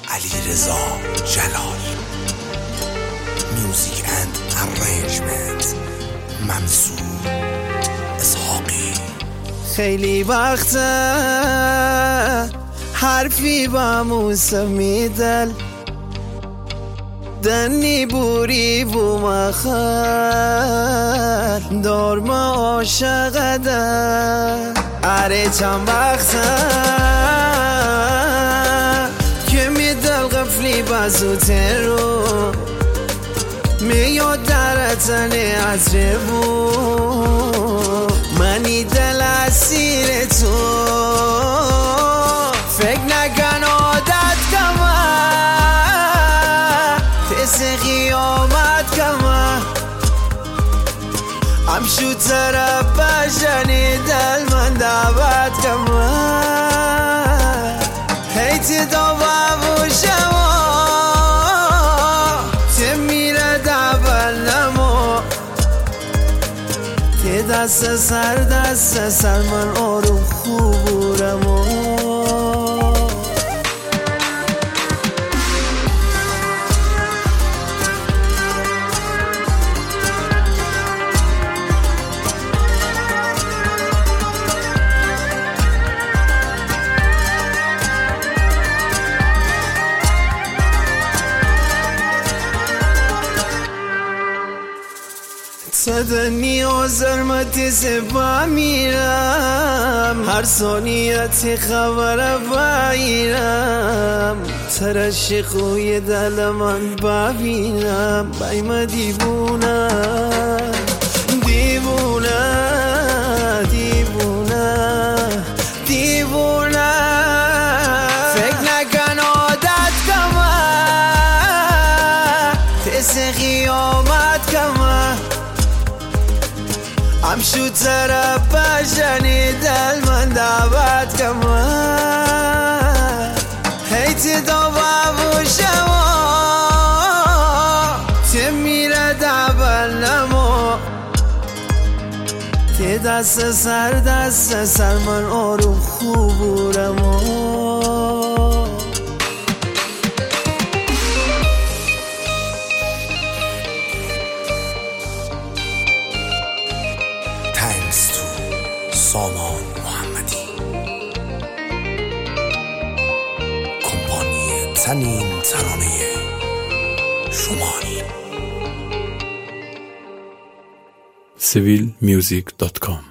علیرضا جلال. میوزیک اند ارنیجمنت منصور اسحاقی. خیلی وقته حرفی با موسمی دل دنی بوری و مخل دار ما عاشق ده. اره چند وقته که می دل غفلی بزوته رو میاد در تنه از ربو منی دل اسیر تو. فکر نکن عادت کمه تس قیامت کمه امشو طرف بشنی دل من دعوت کمه هیتی دا بابو شما تی میره دبل نمو تی دست سر من آروم خوبورمو. صدنی و زرمتی سبا میرم هر ثانیتی خبر بایرم ترشی خوی دل من ببینم بایم دیوونه دیوونه دیوونه دیوونه. فکر نکن عادت کمه تس قیامت کمه امشو طرف بشنی دل من دعوت کمه هیتی دا بابو شما تی میره دبل نمو تی دست سر من آروم خوبورمو. سامان محمدی، کمپانی تنین ترانه شماری. civilmusic.com